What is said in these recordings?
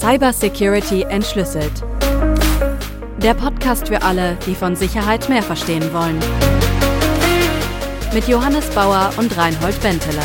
Cybersecurity entschlüsselt. Der Podcast für alle, die von Sicherheit mehr verstehen wollen. Mit Johannes Bauer und Reinhold Benteler.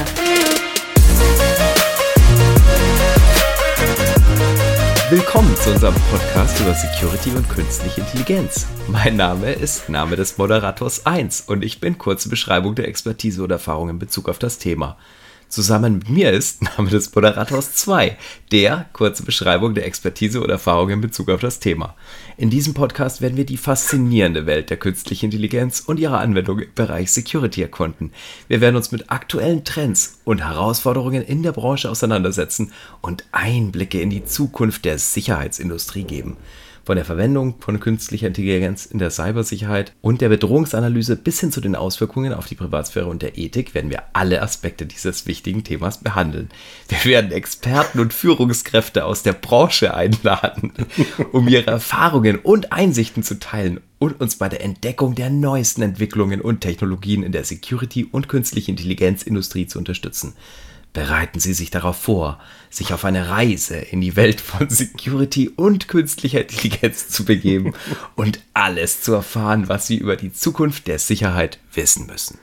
Willkommen zu unserem Podcast über Security und künstliche Intelligenz. Mein Name ist Name des Moderators 1 und ich bin kurze Beschreibung der Expertise oder Erfahrung in Bezug auf das Thema. Zusammen mit mir ist Name des Moderators 2, der kurze Beschreibung der Expertise oder Erfahrung in Bezug auf das Thema. In diesem Podcast werden wir die faszinierende Welt der künstlichen Intelligenz und ihre Anwendung im Bereich Security erkunden. Wir werden uns mit aktuellen Trends und Herausforderungen in der Branche auseinandersetzen und Einblicke in die Zukunft der Sicherheitsindustrie geben. Von der Verwendung von künstlicher Intelligenz in der Cybersicherheit und der Bedrohungsanalyse bis hin zu den Auswirkungen auf die Privatsphäre und der Ethik werden wir alle Aspekte dieses wichtigen Themas behandeln. Wir werden Experten und Führungskräfte aus der Branche einladen, um ihre Erfahrungen und Einsichten zu teilen und uns bei der Entdeckung der neuesten Entwicklungen und Technologien in der Security- und künstlichen Intelligenzindustrie zu unterstützen. Bereiten Sie sich darauf vor, sich auf eine Reise in die Welt von Security und künstlicher Intelligenz zu begeben und alles zu erfahren, was Sie über die Zukunft der Sicherheit wissen müssen.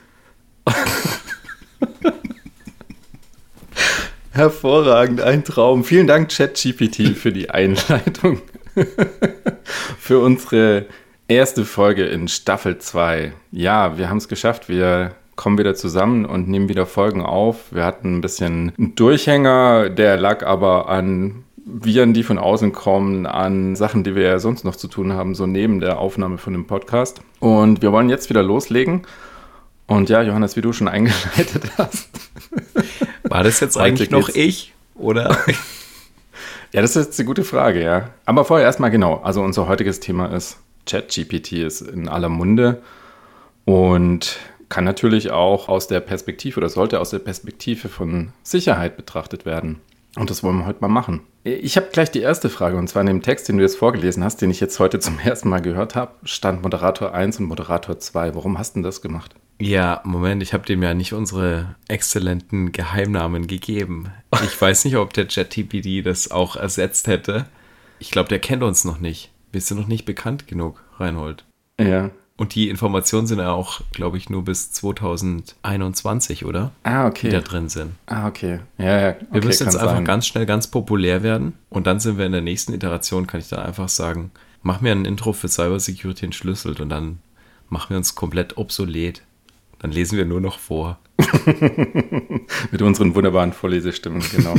Hervorragend, ein Traum. Vielen Dank, ChatGPT, für die Einleitung. Für unsere erste Folge in Staffel 2. Ja, wir haben es geschafft. Wir kommen wieder zusammen und nehmen wieder Folgen auf. Wir hatten ein bisschen einen Durchhänger, der lag aber an Viren, die von außen kommen, an Sachen, die wir ja sonst noch zu tun haben, so neben der Aufnahme von dem Podcast. Und wir wollen jetzt wieder loslegen. Und ja, Johannes, wie du schon eingeleitet hast. War das jetzt eigentlich noch ich, oder? Ja, das ist jetzt eine gute Frage, ja. Aber vorher erstmal genau. Also unser heutiges Thema ist ChatGPT, ist in aller Munde und kann natürlich auch aus der Perspektive oder sollte aus der Perspektive von Sicherheit betrachtet werden. Und das wollen wir heute mal machen. Ich habe gleich die erste Frage, und zwar in dem Text, den du jetzt vorgelesen hast, den ich jetzt heute zum ersten Mal gehört habe, stand Moderator 1 und Moderator 2. Warum hast du denn das gemacht? Ja, Moment, ich habe dem ja nicht unsere exzellenten Geheimnamen gegeben. Ich weiß nicht, ob der ChatGPT das auch ersetzt hätte. Ich glaube, der kennt uns noch nicht. Wir sind noch nicht bekannt genug, Reinhold. Ja. Und die Informationen sind ja auch, glaube ich, nur bis 2021, oder? Ah, okay. Die da drin sind. Ah, okay. Ja, okay, wir müssen jetzt einfach sein. ganz schnell ganz populär werden. Und dann sind wir in der nächsten Iteration, kann ich dann einfach sagen, mach mir ein Intro für Cybersecurity entschlüsselt und dann machen wir uns komplett obsolet. Dann lesen wir nur noch vor. Mit unseren wunderbaren Vorlesestimmen, genau.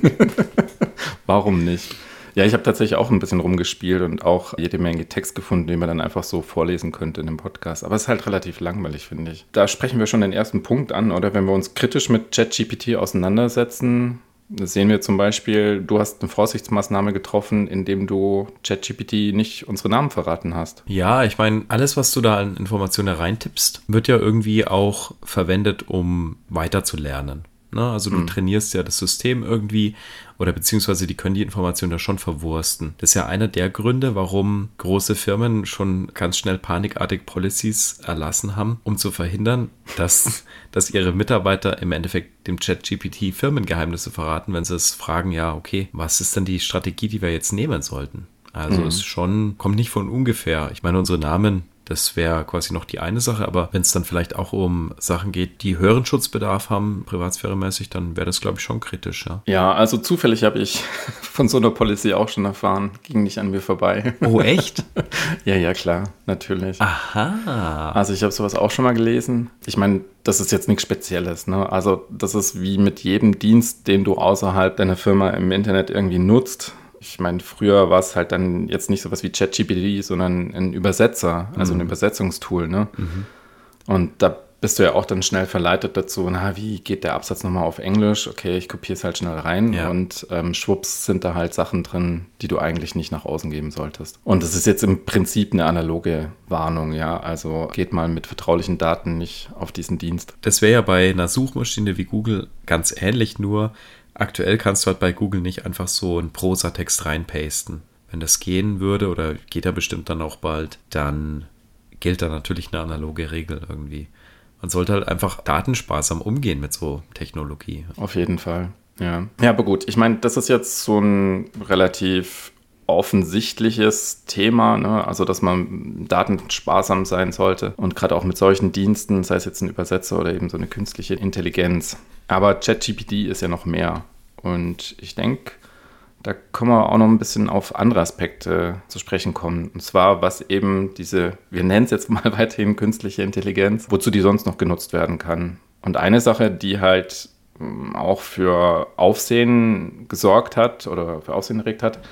Warum nicht? Ja, ich habe tatsächlich auch ein bisschen rumgespielt und auch jede Menge Text gefunden, den man dann einfach so vorlesen könnte in dem Podcast. Aber es ist halt relativ langweilig, finde ich. Da sprechen wir schon den ersten Punkt an, oder? Wenn wir uns kritisch mit ChatGPT auseinandersetzen, sehen wir zum Beispiel, du hast eine Vorsichtsmaßnahme getroffen, indem du ChatGPT nicht unsere Namen verraten hast. Ja, ich meine, alles, was du da an Informationen reintippst, wird ja irgendwie auch verwendet, um weiterzulernen. Also du trainierst ja das System irgendwie oder beziehungsweise die können die Informationen da schon verwursten. Das ist ja einer der Gründe, warum große Firmen schon ganz schnell panikartig Policies erlassen haben, um zu verhindern, dass ihre Mitarbeiter im Endeffekt dem ChatGPT Firmengeheimnisse verraten, wenn sie es fragen, ja, okay, was ist denn die Strategie, die wir jetzt nehmen sollten? Also es schon, kommt nicht von ungefähr. Ich meine, unsere Namen, das wäre quasi noch die eine Sache, aber wenn es dann vielleicht auch um Sachen geht, die höheren Schutzbedarf haben, privatsphäremäßig, dann wäre das, glaube ich, schon kritisch, ja. Ja, also zufällig habe ich von so einer Policy auch schon erfahren, ging nicht an mir vorbei. Oh, echt? Ja, klar, natürlich. Aha. Also ich habe sowas auch schon mal gelesen. Ich meine, das ist jetzt nichts Spezielles, ne? Also das ist wie mit jedem Dienst, den du außerhalb deiner Firma im Internet irgendwie nutzt. Ich meine, früher war es halt dann jetzt nicht sowas wie ChatGPT, sondern ein Übersetzer, also ein Übersetzungstool, ne? Mhm. Und da bist du ja auch dann schnell verleitet dazu, wie geht der Absatz nochmal auf Englisch? Okay, ich kopiere es halt schnell rein und schwupps sind da halt Sachen drin, die du eigentlich nicht nach außen geben solltest. Und das ist jetzt im Prinzip eine analoge Warnung, ja, also geht mal mit vertraulichen Daten nicht auf diesen Dienst. Das wäre ja bei einer Suchmaschine wie Google ganz ähnlich, nur aktuell kannst du halt bei Google nicht einfach so einen Prosatext reinpasten. Wenn das gehen würde, oder geht ja bestimmt dann auch bald, dann gilt da natürlich eine analoge Regel irgendwie. Man sollte halt einfach datensparsam umgehen mit so Technologie. Auf jeden Fall. Ja, aber gut. Ich meine, das ist jetzt so ein relativ offensichtliches Thema, ne? Also dass man datensparsam sein sollte und gerade auch mit solchen Diensten, sei es jetzt ein Übersetzer oder eben so eine künstliche Intelligenz. Aber ChatGPT ist ja noch mehr und ich denke, da können wir auch noch ein bisschen auf andere Aspekte zu sprechen kommen. Und zwar, was eben diese, wir nennen es jetzt mal weiterhin künstliche Intelligenz, wozu die sonst noch genutzt werden kann. Und eine Sache, die halt auch für Aufsehen gesorgt hat oder für Aufsehen erregt hat,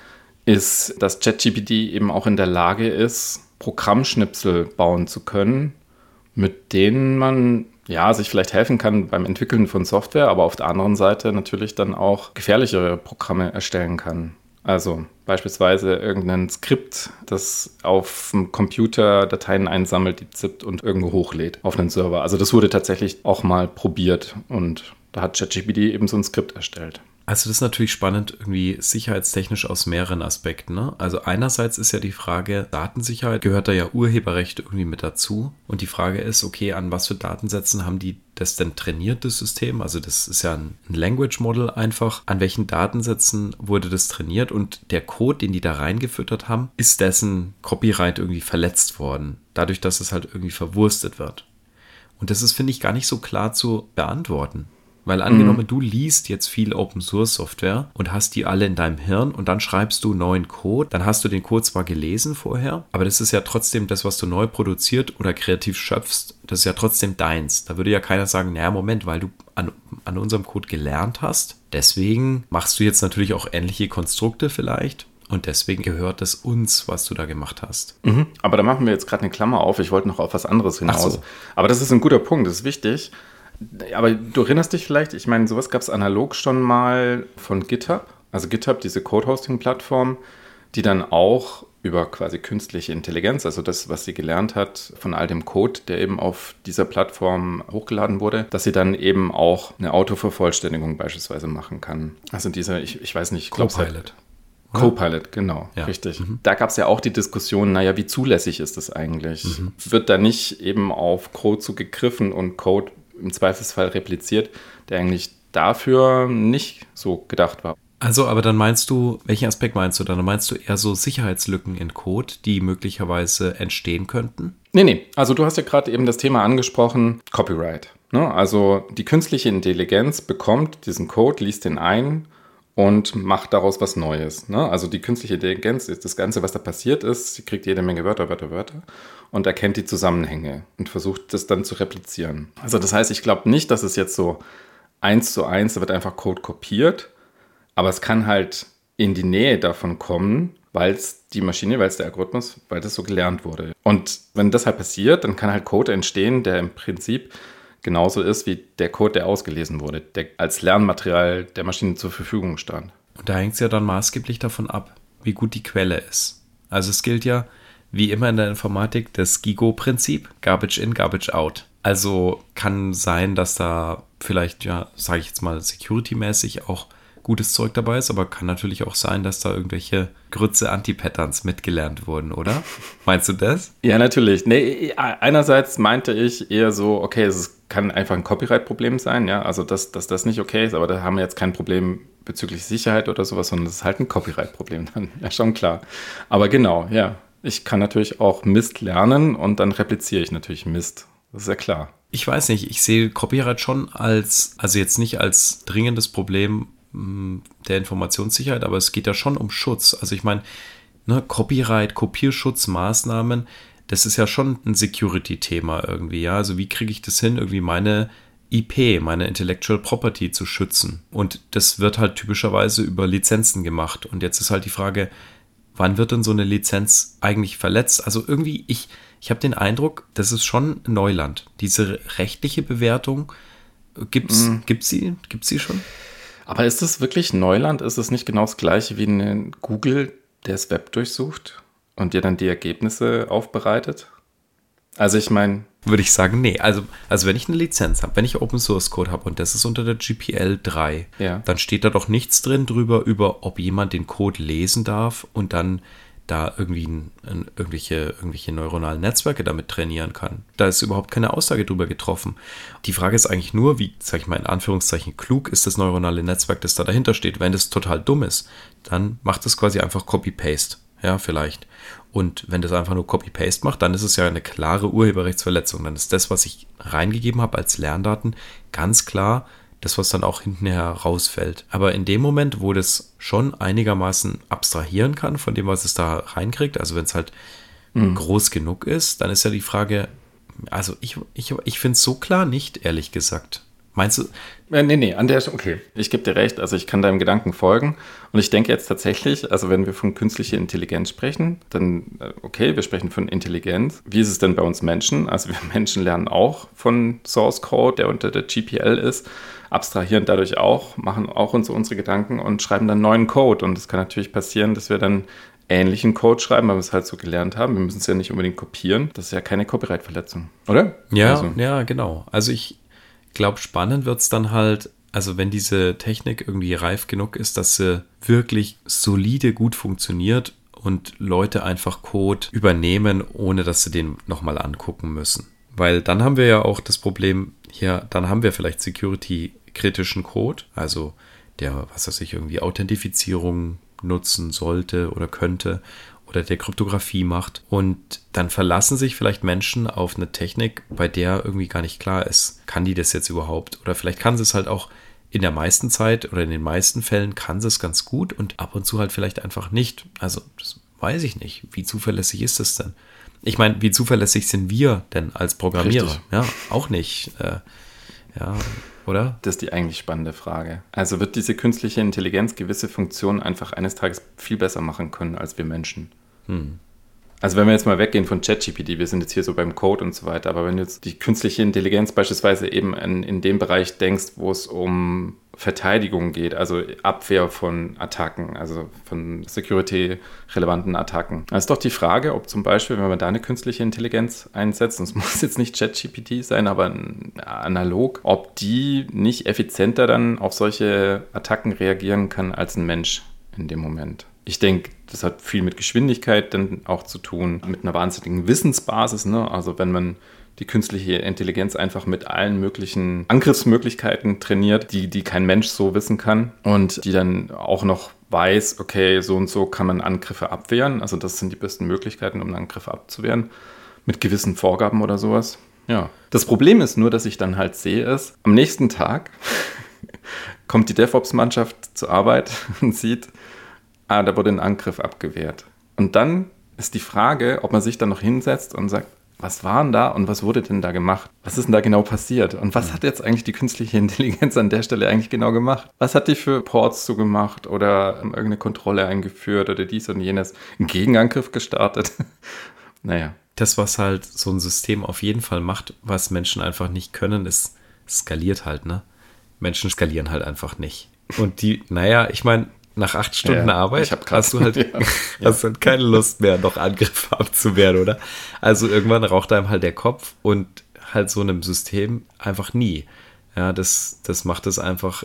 ist, dass ChatGPT eben auch in der Lage ist, Programmschnipsel bauen zu können, mit denen man sich vielleicht helfen kann beim Entwickeln von Software, aber auf der anderen Seite natürlich dann auch gefährlichere Programme erstellen kann. Also beispielsweise irgendein Skript, das auf dem Computer Dateien einsammelt, die zippt und irgendwo hochlädt auf einen Server. Also das wurde tatsächlich auch mal probiert und da hat ChatGPT eben so ein Skript erstellt. Also das ist natürlich spannend, irgendwie sicherheitstechnisch aus mehreren Aspekten, ne? Also einerseits ist ja die Frage, Datensicherheit, gehört da ja Urheberrecht irgendwie mit dazu. Und die Frage ist, okay, an was für Datensätzen haben die das denn trainiert, das System? Also das ist ja ein Language Model einfach. An welchen Datensätzen wurde das trainiert? Und der Code, den die da reingefüttert haben, ist dessen Copyright irgendwie verletzt worden? Dadurch, dass es halt irgendwie verwurstet wird. Und das ist, finde ich, gar nicht so klar zu beantworten. Weil angenommen, du liest jetzt viel Open-Source-Software und hast die alle in deinem Hirn und dann schreibst du neuen Code, dann hast du den Code zwar gelesen vorher, aber das ist ja trotzdem das, was du neu produziert oder kreativ schöpfst, das ist ja trotzdem deins. Da würde ja keiner sagen, naja, Moment, weil du an unserem Code gelernt hast, deswegen machst du jetzt natürlich auch ähnliche Konstrukte vielleicht. Und deswegen gehört es uns, was du da gemacht hast. Aber da machen wir jetzt gerade eine Klammer auf. Ich wollte noch auf was anderes hinaus. Ach so. Aber das ist ein guter Punkt, das ist wichtig. Aber du erinnerst dich vielleicht, ich meine, sowas gab es analog schon mal von GitHub. Also GitHub, diese Code-Hosting-Plattform, die dann auch über quasi künstliche Intelligenz, also das, was sie gelernt hat von all dem Code, der eben auf dieser Plattform hochgeladen wurde, dass sie dann eben auch eine Autovervollständigung beispielsweise machen kann. Also dieser, ich weiß nicht, Copilot. Copilot, genau, ja. Richtig. Da gab es ja auch die Diskussion, naja, wie zulässig ist das eigentlich? Wird da nicht eben auf Code zugegriffen und Code im Zweifelsfall repliziert, der eigentlich dafür nicht so gedacht war? Also, aber dann meinst du, welchen Aspekt meinst du dann? Dann meinst du eher so Sicherheitslücken in Code, die möglicherweise entstehen könnten? Nee. Also du hast ja gerade eben das Thema angesprochen, Copyright. Ne? Also die künstliche Intelligenz bekommt diesen Code, liest den ein und macht daraus was Neues. Ne? Also die künstliche Intelligenz ist das Ganze, was da passiert ist. Sie kriegt jede Menge Wörter und erkennt die Zusammenhänge und versucht das dann zu replizieren. Also das heißt, ich glaube nicht, dass es jetzt so 1:1, da wird einfach Code kopiert, aber es kann halt in die Nähe davon kommen, weil es die Maschine, weil es der Algorithmus, weil das so gelernt wurde. Und wenn das halt passiert, dann kann halt Code entstehen, der im Prinzip genauso ist wie der Code, der ausgelesen wurde, der als Lernmaterial der Maschine zur Verfügung stand. Und da hängt es ja dann maßgeblich davon ab, wie gut die Quelle ist. Also es gilt ja, wie immer in der Informatik, das GIGO-Prinzip, Garbage in, Garbage out. Also kann sein, dass da vielleicht, ja, sage ich jetzt mal, security-mäßig auch gutes Zeug dabei ist, aber kann natürlich auch sein, dass da irgendwelche Grütze-Anti-Patterns mitgelernt wurden, oder? Meinst du das? Ja, natürlich. Nee, einerseits meinte ich eher so, okay, es kann einfach ein Copyright-Problem sein, ja, also dass das nicht okay ist, aber da haben wir jetzt kein Problem bezüglich Sicherheit oder sowas, sondern das ist halt ein Copyright-Problem dann, ja, schon klar. Aber genau, ja, ich kann natürlich auch Mist lernen und dann repliziere ich natürlich Mist, das ist ja klar. Ich weiß nicht, ich sehe Copyright schon also jetzt nicht als dringendes Problem der Informationssicherheit, aber es geht ja schon um Schutz. Also ich meine, ne, Copyright, Kopierschutzmaßnahmen, das ist ja schon ein Security-Thema irgendwie, ja. Also wie kriege ich das hin, irgendwie meine IP, meine Intellectual Property zu schützen? Und das wird halt typischerweise über Lizenzen gemacht. Und jetzt ist halt die Frage, wann wird denn so eine Lizenz eigentlich verletzt? Also irgendwie, ich habe den Eindruck, das ist schon Neuland. Diese rechtliche Bewertung, gibt's sie schon? Aber ist das wirklich Neuland? Ist es nicht genau das Gleiche wie ein Google, der das Web durchsucht und dir dann die Ergebnisse aufbereitet? Also ich meine... Würde ich sagen, nee. Also wenn ich eine Lizenz habe, wenn ich Open Source Code habe und das ist unter der GPL 3, ja, dann steht da doch nichts drin drüber, über ob jemand den Code lesen darf und dann da irgendwie irgendwelche neuronalen Netzwerke damit trainieren kann. Da ist überhaupt keine Aussage drüber getroffen. Die Frage ist eigentlich nur, wie, sag ich mal in Anführungszeichen, klug ist das neuronale Netzwerk, das da dahinter steht. Wenn das total dumm ist, dann macht es quasi einfach Copy-Paste. Ja, vielleicht. Und wenn das einfach nur Copy-Paste macht, dann ist es ja eine klare Urheberrechtsverletzung. Dann ist das, was ich reingegeben habe als Lerndaten, ganz klar das, was dann auch hintenher rausfällt. Aber in dem Moment, wo das schon einigermaßen abstrahieren kann von dem, was es da reinkriegt, also wenn es halt groß genug ist, dann ist ja die Frage, also ich finde es so klar nicht, ehrlich gesagt. Meinst du? Nee, okay. Ich gebe dir recht, also ich kann deinem Gedanken folgen und ich denke jetzt tatsächlich, also wenn wir von künstlicher Intelligenz sprechen, dann, okay, wir sprechen von Intelligenz. Wie ist es denn bei uns Menschen? Also wir Menschen lernen auch von Source Code, der unter der GPL ist, abstrahieren dadurch auch, machen auch unsere Gedanken und schreiben dann neuen Code und es kann natürlich passieren, dass wir dann ähnlichen Code schreiben, weil wir es halt so gelernt haben. Wir müssen es ja nicht unbedingt kopieren. Das ist ja keine Copyright-Verletzung, oder? Ja, ja, genau. Also ich glaube, spannend wird es dann halt, also wenn diese Technik irgendwie reif genug ist, dass sie wirklich solide gut funktioniert und Leute einfach Code übernehmen, ohne dass sie den nochmal angucken müssen. Weil dann haben wir ja auch das Problem, hier, dann haben wir vielleicht security-kritischen Code, also der, was weiß ich, irgendwie Authentifizierung nutzen sollte oder könnte oder der Kryptographie macht. Und dann verlassen sich vielleicht Menschen auf eine Technik, bei der irgendwie gar nicht klar ist, kann die das jetzt überhaupt? Oder vielleicht kann sie es halt auch in der meisten Zeit oder in den meisten Fällen kann sie es ganz gut und ab und zu halt vielleicht einfach nicht. Also das weiß ich nicht. Wie zuverlässig ist das denn? Ich meine, wie zuverlässig sind wir denn als Programmierer? Richtig. Ja, auch nicht. Ja, oder? Das ist die eigentlich spannende Frage. Also wird diese künstliche Intelligenz gewisse Funktionen einfach eines Tages viel besser machen können als wir Menschen? Also wenn wir jetzt mal weggehen von ChatGPT, wir sind jetzt hier so beim Code und so weiter, aber wenn du jetzt die künstliche Intelligenz beispielsweise eben in dem Bereich denkst, wo es um Verteidigung geht, also Abwehr von Attacken, also von security-relevanten Attacken. Da ist doch die Frage, ob zum Beispiel, wenn man da eine künstliche Intelligenz einsetzt, und es muss jetzt nicht ChatGPT sein, aber analog, ob die nicht effizienter dann auf solche Attacken reagieren kann als ein Mensch in dem Moment. Ich denke, das hat viel mit Geschwindigkeit dann auch zu tun, mit einer wahnsinnigen Wissensbasis, ne? Also wenn man die künstliche Intelligenz einfach mit allen möglichen Angriffsmöglichkeiten trainiert, die kein Mensch so wissen kann und die dann auch noch weiß, okay, so und so kann man Angriffe abwehren. Also das sind die besten Möglichkeiten, um einen Angriff abzuwehren, mit gewissen Vorgaben oder sowas. Ja. Das Problem ist nur, dass ich dann halt sehe, am nächsten Tag kommt die DevOps-Mannschaft zur Arbeit und sieht, da wurde ein Angriff abgewehrt. Und dann ist die Frage, ob man sich dann noch hinsetzt und sagt, was war denn da und was wurde denn da gemacht? Was ist denn da genau passiert? Und was hat jetzt eigentlich die künstliche Intelligenz an der Stelle eigentlich genau gemacht? Was hat die für Ports so gemacht oder irgendeine Kontrolle eingeführt oder dies und jenes? Einen Gegenangriff gestartet? Naja. Das, was halt so ein System auf jeden Fall macht, was Menschen einfach nicht können, ist skaliert halt, ne? Menschen skalieren halt einfach nicht. Und ich meine, nach 8 Stunden Arbeit hast du halt keine Lust mehr, noch Angriffe abzuwehren, oder? Also irgendwann raucht einem halt der Kopf und halt so einem System einfach nie. Ja, das macht es einfach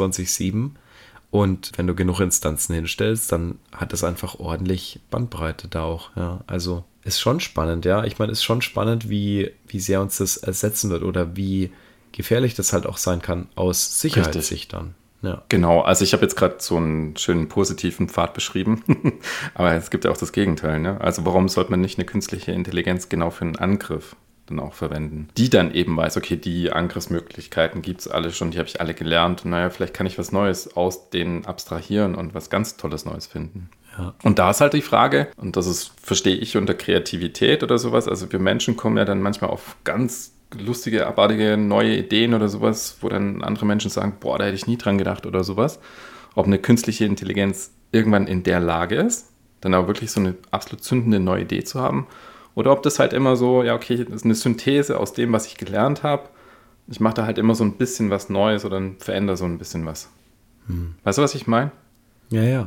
24/7 und wenn du genug Instanzen hinstellst, dann hat es einfach ordentlich Bandbreite da auch. Ja, also ist schon spannend, ja. Ich meine, ist schon spannend, wie sehr uns das ersetzen wird oder wie gefährlich das halt auch sein kann aus Sicherheitssicht dann. Ja. Genau, also ich habe jetzt gerade so einen schönen positiven Pfad beschrieben, aber es gibt ja auch das Gegenteil, ne? Also warum sollte man nicht eine künstliche Intelligenz genau für einen Angriff dann auch verwenden? Die dann eben weiß, okay, die Angriffsmöglichkeiten gibt es alle schon, die habe ich alle gelernt. Naja, vielleicht kann ich was Neues aus denen abstrahieren und was ganz Tolles Neues finden. Ja. Und da ist halt die Frage, und das ist, verstehe ich unter Kreativität oder sowas, also wir Menschen kommen ja dann manchmal auf ganz lustige, abartige, neue Ideen oder sowas, wo dann andere Menschen sagen, boah, da hätte ich nie dran gedacht oder sowas. Ob eine künstliche Intelligenz irgendwann in der Lage ist, dann auch wirklich so eine absolut zündende neue Idee zu haben. Oder ob das halt immer so, ja okay, das ist eine Synthese aus dem, was ich gelernt habe. Ich mache da halt immer so ein bisschen was Neues oder verändere so ein bisschen was. Weißt du, was ich meine? Ja.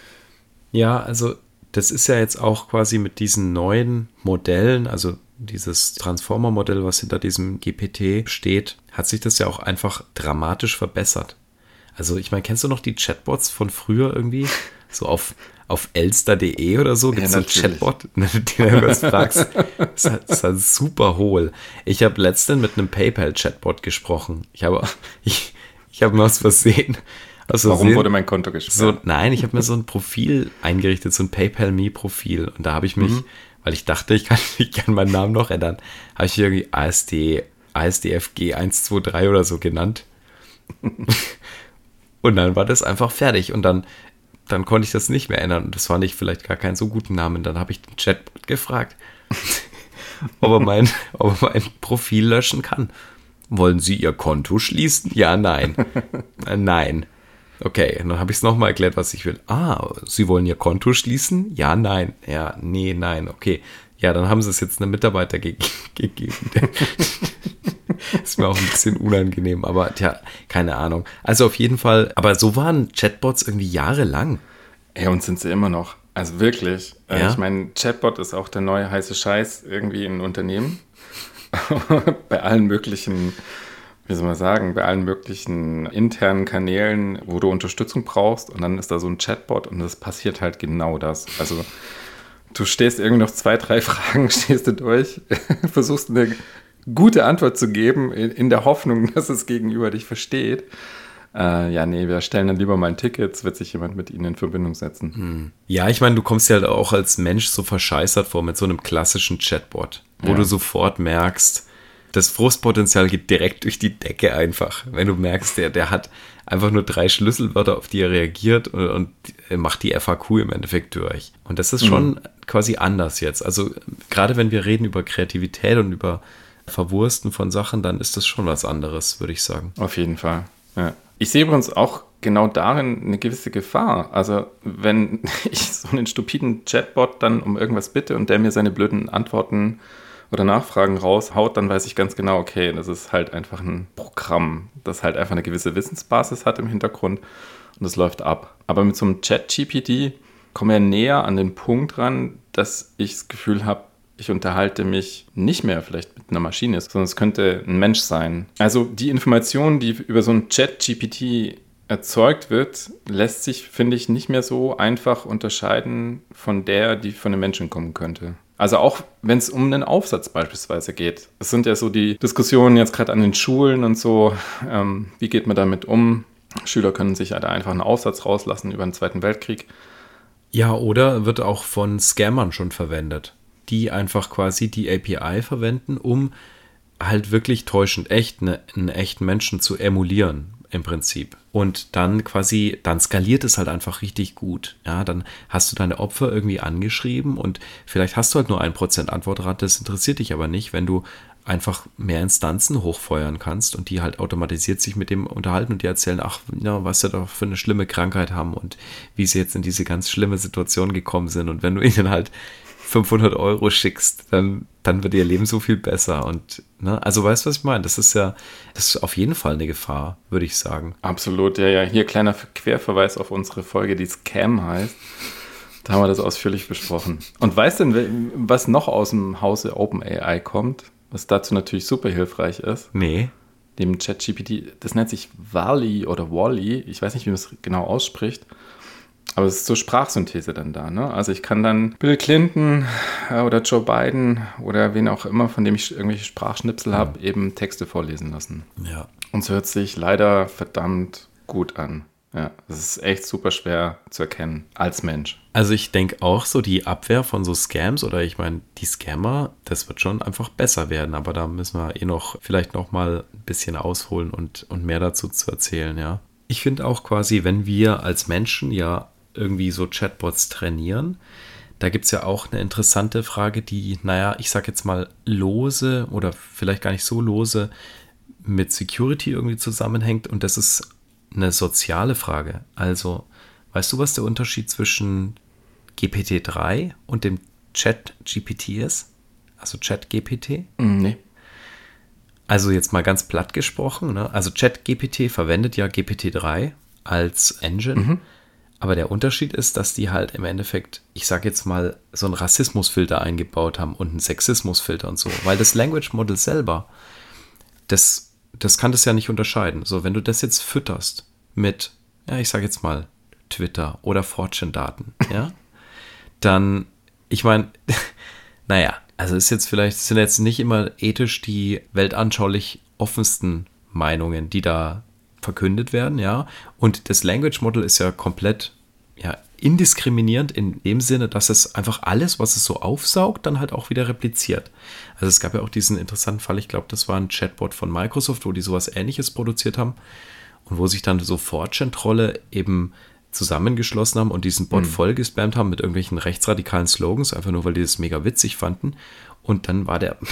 Ja, also das ist ja jetzt auch quasi mit diesen neuen Modellen, also dieses Transformer-Modell, was hinter diesem GPT steht, hat sich das ja auch einfach dramatisch verbessert. Also ich meine, kennst du noch die Chatbots von früher irgendwie? So auf auf elster.de oder so, gibt es so einen Chatbot, den du irgendwas fragst. Das ist halt super hohl. Ich habe letztens mit einem PayPal-Chatbot gesprochen. Ich habe mir aus Versehen... Warum wurde mein Konto gesperrt? Nein, ich habe mir so ein Profil eingerichtet, so ein PayPal-Me-Profil. Und da habe ich mich, weil ich dachte, ich kann meinen Namen noch ändern, habe ich irgendwie ASDFG 123 oder so genannt. Und dann war das einfach fertig. Und dann konnte ich das nicht mehr ändern. Und das fand ich vielleicht gar keinen so guten Namen. Dann habe ich den Chatbot gefragt, ob er mein Profil löschen kann. Wollen Sie Ihr Konto schließen? Ja, nein. Nein. Okay, und dann habe ich es nochmal erklärt, was ich will. Sie wollen Ihr Konto schließen? Ja, nein. Ja, nee, nein. Okay. Ja, dann haben Sie es jetzt einem Mitarbeiter gegeben. Ist mir auch ein bisschen unangenehm, aber keine Ahnung. Also auf jeden Fall, aber so waren Chatbots irgendwie jahrelang. Ja, und sind sie immer noch. Also wirklich. Ja? Ich meine, Chatbot ist auch der neue heiße Scheiß irgendwie in Unternehmen. Bei allen möglichen, wie soll man sagen, bei allen möglichen internen Kanälen, wo du Unterstützung brauchst, und dann ist da so ein Chatbot und das passiert halt genau das. Also du stehst irgendwie noch 2, 3 Fragen, stehst du durch, versuchst eine gute Antwort zu geben, in der Hoffnung, dass das Gegenüber dich versteht. Wir stellen dann lieber mal ein Ticket, es wird sich jemand mit Ihnen in Verbindung setzen. Ja, ich meine, du kommst ja halt auch als Mensch so verscheißert vor mit so einem klassischen Chatbot, wo du sofort merkst, das Frustpotenzial geht direkt durch die Decke einfach. Wenn du merkst, der hat einfach nur 3 Schlüsselwörter, auf die er reagiert und macht die FAQ im Endeffekt durch. Und das ist schon quasi anders jetzt. Also gerade wenn wir reden über Kreativität und über Verwursten von Sachen, dann ist das schon was anderes, würde ich sagen. Auf jeden Fall, ja. Ich sehe übrigens auch genau darin eine gewisse Gefahr. Also wenn ich so einen stupiden Chatbot dann um irgendwas bitte und der mir seine blöden Antworten oder Nachfragen raushaut, dann weiß ich ganz genau, okay, das ist halt einfach ein Programm, das halt einfach eine gewisse Wissensbasis hat im Hintergrund und das läuft ab. Aber mit so einem Chat-GPT kommen wir näher an den Punkt ran, dass ich das Gefühl habe, ich unterhalte mich nicht mehr vielleicht mit einer Maschine, sondern es könnte ein Mensch sein. Also die Information, die über so ein Chat-GPT erzeugt wird, lässt sich, finde ich, nicht mehr so einfach unterscheiden von der, die von einem Menschen kommen könnte. Also auch wenn es um einen Aufsatz beispielsweise geht. Es sind ja so die Diskussionen jetzt gerade an den Schulen und so, wie geht man damit um? Schüler können sich da einfach einen Aufsatz rauslassen über den Zweiten Weltkrieg. Ja, oder wird auch von Scammern schon verwendet, die einfach quasi die API verwenden, um halt wirklich täuschend einen echten Menschen zu emulieren im Prinzip. Und dann skaliert es halt einfach richtig gut. Ja, dann hast du deine Opfer irgendwie angeschrieben und vielleicht hast du halt nur 1% Antwortrate, das interessiert dich aber nicht, wenn du einfach mehr Instanzen hochfeuern kannst und die halt automatisiert sich mit dem unterhalten und die erzählen, was sie doch für eine schlimme Krankheit haben und wie sie jetzt in diese ganz schlimme Situation gekommen sind. Und wenn du ihnen halt 500 € schickst, dann wird ihr Leben so viel besser. Und also weißt du, was ich meine? Das ist auf jeden Fall eine Gefahr, würde ich sagen. Absolut, ja. Hier kleiner Querverweis auf unsere Folge, die Scam heißt. Da haben wir das ausführlich besprochen. Und weißt du, was noch aus dem Hause OpenAI kommt? Was dazu natürlich super hilfreich ist? Nee. Dem ChatGPT, das nennt sich Wall-E oder Wall-E. Ich weiß nicht, wie man es genau ausspricht. Aber es ist so Sprachsynthese dann da, ne? Also ich kann dann Bill Clinton oder Joe Biden oder wen auch immer, von dem ich irgendwelche Sprachschnipsel habe, eben Texte vorlesen lassen. Ja. Und es hört sich leider verdammt gut an. Ja, das ist echt super schwer zu erkennen als Mensch. Also ich denke auch so, die Abwehr von so Scams oder ich meine, die Scammer, das wird schon einfach besser werden. Aber da müssen wir vielleicht noch mal ein bisschen ausholen und mehr dazu zu erzählen, ja. Ich finde auch quasi, wenn wir als Menschen ja irgendwie so Chatbots trainieren, da gibt es ja auch eine interessante Frage, die, ich sag jetzt mal lose oder vielleicht gar nicht so lose mit Security irgendwie zusammenhängt und das ist eine soziale Frage. Also, weißt du, was der Unterschied zwischen GPT-3 und dem Chat-GPT ist? Also Chat-GPT? Nee. Also jetzt mal ganz platt gesprochen, ne? Also Chat-GPT verwendet ja GPT-3 als Engine, aber der Unterschied ist, dass die halt im Endeffekt, ich sage jetzt mal, so einen Rassismusfilter eingebaut haben und einen Sexismusfilter und so, weil das Language Model selber, das kann das ja nicht unterscheiden. So, wenn du das jetzt fütterst mit, ich sage jetzt mal, Twitter oder Fortune-Daten, ja, dann, ich meine, naja, also sind jetzt nicht immer ethisch die weltanschaulich offensten Meinungen, die da verkündet werden, ja. Und das Language Model ist ja komplett, ja, indiskriminierend in dem Sinne, dass es einfach alles, was es so aufsaugt, dann halt auch wieder repliziert. Also es gab ja auch diesen interessanten Fall, ich glaube, das war ein Chatbot von Microsoft, wo die sowas Ähnliches produziert haben und wo sich dann so 4chan-Trolle eben zusammengeschlossen haben und diesen Bot voll gespammt haben mit irgendwelchen rechtsradikalen Slogans, einfach nur, weil die das mega witzig fanden. Und dann war der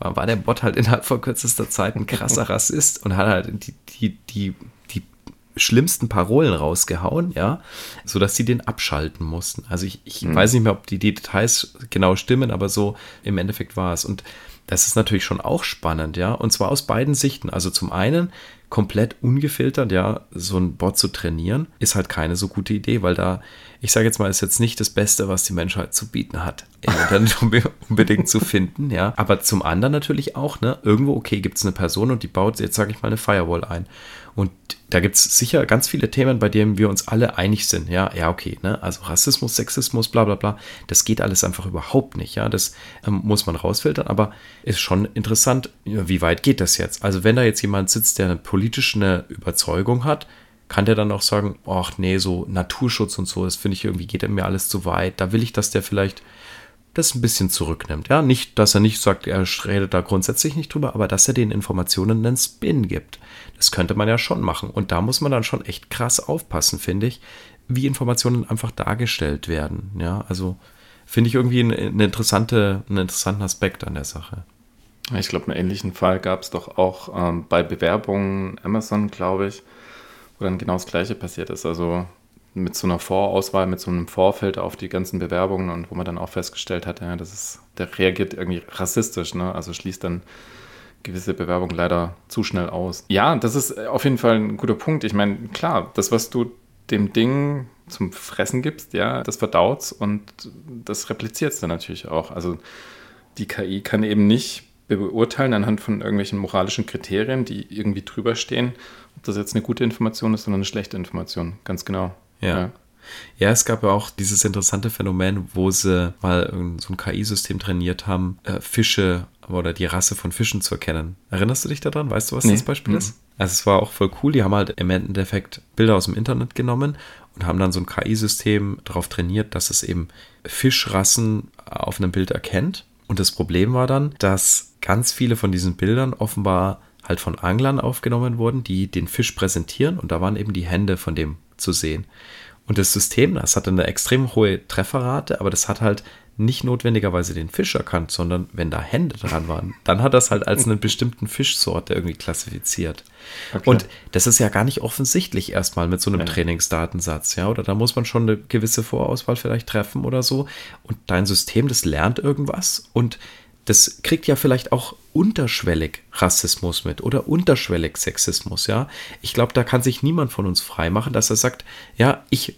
Bot halt innerhalb von kürzester Zeit ein krasser Rassist und hat halt die schlimmsten Parolen rausgehauen, ja, sodass sie den abschalten mussten. Also ich weiß nicht mehr, ob die Details genau stimmen, aber so im Endeffekt war es. Und das ist natürlich schon auch spannend, ja, und zwar aus beiden Sichten. Also zum einen komplett ungefiltert, ja, so ein Bot zu trainieren, ist halt keine so gute Idee, weil da, ich sage jetzt mal, ist jetzt nicht das Beste, was die Menschheit zu bieten hat, im Internet unbedingt zu finden, ja. Aber zum anderen natürlich auch, ne, irgendwo, okay, gibt es eine Person und die baut, jetzt sage ich mal, eine Firewall ein. Und da gibt es sicher ganz viele Themen, bei denen wir uns alle einig sind, ja, okay, ne, also Rassismus, Sexismus, bla bla bla, das geht alles einfach überhaupt nicht, ja, das muss man rausfiltern, aber ist schon interessant, wie weit geht das jetzt? Also wenn da jetzt jemand sitzt, der eine politische Überzeugung hat, kann der dann auch sagen, ach nee, so Naturschutz und so, das finde ich irgendwie, geht mir alles zu weit, da will ich, dass der vielleicht das ein bisschen zurücknimmt, ja, nicht, dass er nicht sagt, er redet da grundsätzlich nicht drüber, aber dass er den Informationen einen Spin gibt. Das könnte man ja schon machen und da muss man dann schon echt krass aufpassen, finde ich, wie Informationen einfach dargestellt werden, ja, also finde ich irgendwie einen interessanten Aspekt an der Sache. Ich glaube, einen ähnlichen Fall gab es doch auch bei Bewerbungen Amazon, glaube ich, wo dann genau das Gleiche passiert ist, also mit so einer Vorauswahl, mit so einem Vorfeld auf die ganzen Bewerbungen und wo man dann auch festgestellt hat, ja, der reagiert irgendwie rassistisch, ne? Also schließt dann gewisse Bewerbungen leider zu schnell aus. Ja, das ist auf jeden Fall ein guter Punkt. Ich meine, klar, das, was du dem Ding zum Fressen gibst, ja, das verdaut's und das repliziert es dann natürlich auch. Also die KI kann eben nicht beurteilen anhand von irgendwelchen moralischen Kriterien, die irgendwie drüber stehen, ob das jetzt eine gute Information ist oder eine schlechte Information. Ganz genau. Ja, es gab ja auch dieses interessante Phänomen, wo sie mal so ein KI-System trainiert haben, Fische oder die Rasse von Fischen zu erkennen. Erinnerst du dich daran? Weißt du, was das Beispiel ist? Also es war auch voll cool. Die haben halt im Endeffekt Bilder aus dem Internet genommen und haben dann so ein KI-System darauf trainiert, dass es eben Fischrassen auf einem Bild erkennt. Und das Problem war dann, dass ganz viele von diesen Bildern offenbar halt von Anglern aufgenommen wurden, die den Fisch präsentieren und da waren eben die Hände von dem zu sehen. Und das System, das hatte eine extrem hohe Trefferrate, aber das hat halt nicht notwendigerweise den Fisch erkannt, sondern wenn da Hände dran waren, dann hat das halt als einen bestimmten Fischsorte irgendwie klassifiziert. Okay. Und das ist ja gar nicht offensichtlich erstmal mit so einem Trainingsdatensatz, ja, oder da muss man schon eine gewisse Vorauswahl vielleicht treffen oder so und dein System, das lernt irgendwas und das kriegt ja vielleicht auch unterschwellig Rassismus mit oder unterschwellig Sexismus, ja. Ich glaube, da kann sich niemand von uns freimachen, dass er sagt, ja, ich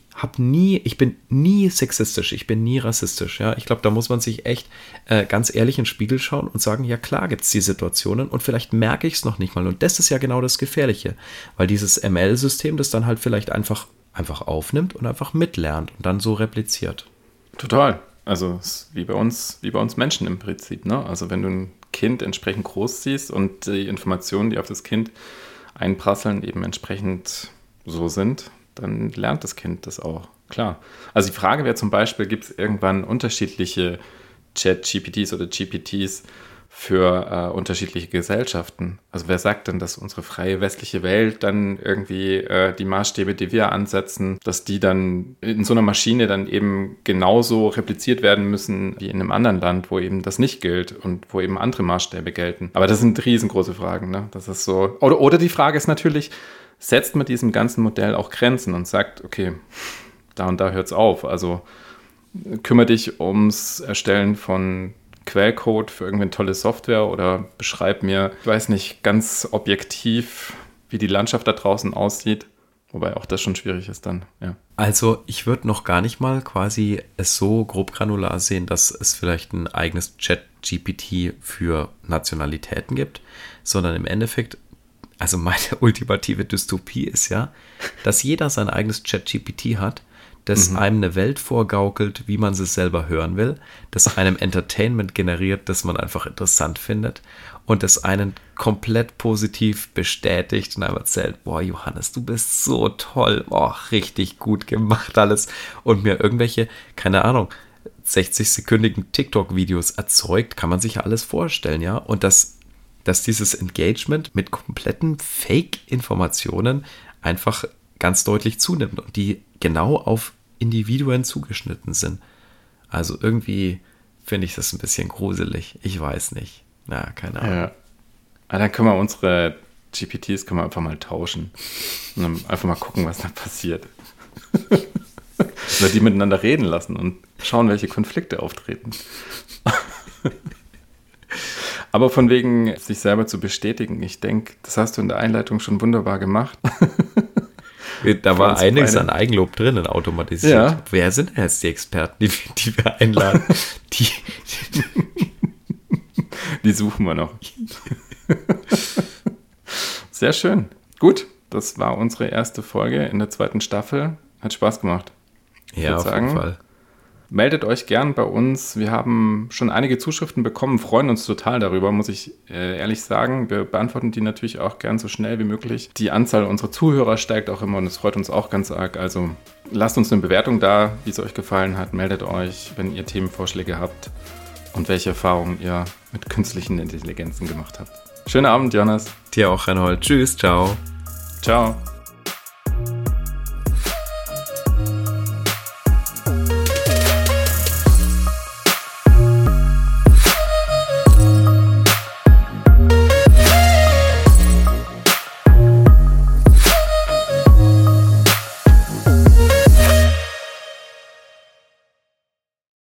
bin nie sexistisch, ich bin nie rassistisch, ja. Ich glaube, da muss man sich echt ganz ehrlich in den Spiegel schauen und sagen, ja klar gibt es die Situationen und vielleicht merke ich es noch nicht mal. Und das ist ja genau das Gefährliche, weil dieses ML-System das dann halt vielleicht einfach aufnimmt und einfach mitlernt und dann so repliziert. Total. Also wie bei uns Menschen im Prinzip, ne? Also wenn du ein Kind entsprechend groß ziehst und die Informationen, die auf das Kind einprasseln, eben entsprechend so sind, dann lernt das Kind das auch, klar. Also die Frage wäre zum Beispiel, gibt es irgendwann unterschiedliche Chat-GPTs oder GPTs für unterschiedliche Gesellschaften? Also wer sagt denn, dass unsere freie westliche Welt dann irgendwie die Maßstäbe, die wir ansetzen, dass die dann in so einer Maschine dann eben genauso repliziert werden müssen wie in einem anderen Land, wo eben das nicht gilt und wo eben andere Maßstäbe gelten? Aber das sind riesengroße Fragen, ne? Das ist so. Oder die Frage ist natürlich, setzt mit diesem ganzen Modell auch Grenzen und sagt, okay, da und da hört es auf. Also kümmere dich ums Erstellen von Quellcode für irgendeine tolle Software oder beschreib mir, ich weiß nicht, ganz objektiv, wie die Landschaft da draußen aussieht. Wobei auch das schon schwierig ist dann, ja. Also ich würde noch gar nicht mal quasi es so grob granular sehen, dass es vielleicht ein eigenes Chat-GPT für Nationalitäten gibt, sondern im Endeffekt, also meine ultimative Dystopie ist ja, dass jeder sein eigenes Chat-GPT hat, das einem eine Welt vorgaukelt, wie man sie selber hören will, das einem Entertainment generiert, das man einfach interessant findet und das einen komplett positiv bestätigt und einem erzählt, boah, Johannes, du bist so toll, boah, richtig gut gemacht alles und mir irgendwelche, keine Ahnung, 60-sekündigen TikTok-Videos erzeugt, kann man sich ja alles vorstellen, ja, und dass dieses Engagement mit kompletten Fake-Informationen einfach ganz deutlich zunimmt und die genau auf Individuen zugeschnitten sind. Also irgendwie finde ich das ein bisschen gruselig. Ich weiß nicht. Na, keine Ahnung. Ja. Aber dann können wir unsere GPTs einfach mal tauschen und dann einfach mal gucken, was da passiert. Oder die miteinander reden lassen und schauen, welche Konflikte auftreten. Aber von wegen sich selber zu bestätigen, ich denke, das hast du in der Einleitung schon wunderbar gemacht. Da war einiges an Eigenlob drinnen, automatisiert. Ja. Wer sind denn jetzt die Experten, die wir einladen? Die suchen wir noch. Sehr schön. Gut, das war unsere erste Folge in der 2. Staffel. Hat Spaß gemacht. Ja, auf jeden Fall. Meldet euch gern bei uns. Wir haben schon einige Zuschriften bekommen, freuen uns total darüber, muss ich ehrlich sagen. Wir beantworten die natürlich auch gern so schnell wie möglich. Die Anzahl unserer Zuhörer steigt auch immer und es freut uns auch ganz arg. Also lasst uns eine Bewertung da, wie es euch gefallen hat. Meldet euch, wenn ihr Themenvorschläge habt und welche Erfahrungen ihr mit künstlichen Intelligenzen gemacht habt. Schönen Abend, Jonas. Dir auch, Reinhold. Tschüss, ciao. Ciao.